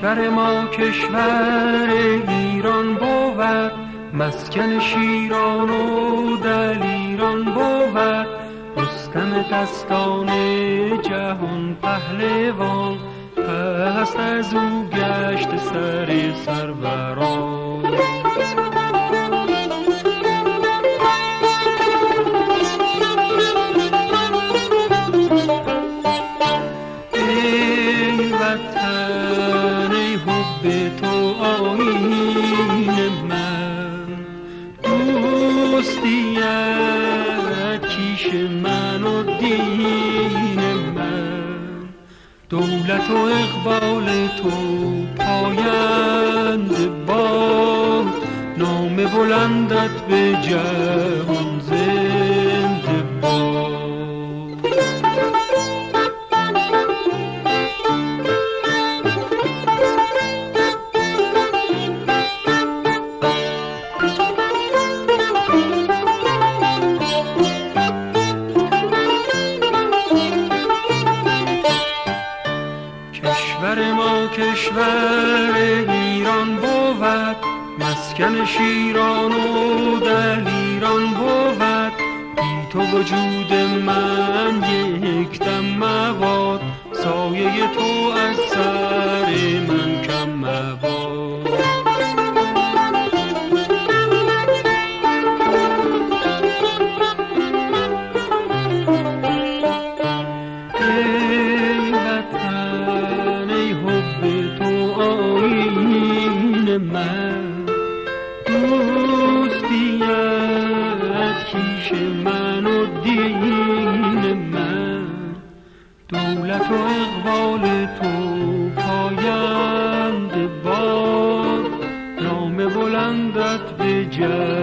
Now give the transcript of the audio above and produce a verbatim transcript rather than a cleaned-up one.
کشور ما کشور ایران بود، مسکن شیران و دلیران بود. رستم دستان جهان پهلوان، پس از او گشت سر سروران. ای وطن ای حب تو آیین من، دوستیت کیش من و دین من. دولت و اقبال تو پایند باد، نام بلندت به جهان زنده باد. کشور ما کشور ایران بود، مسکن شیران و دلیران بود. بی تو وجود من یک دم مباد، سایه تو از سر من کم مباد. ای وطن ای حب تو آیین من، دوستیت کیش من و دین من. دولت و اقبال تو پایند باد، نام بلندت به جهان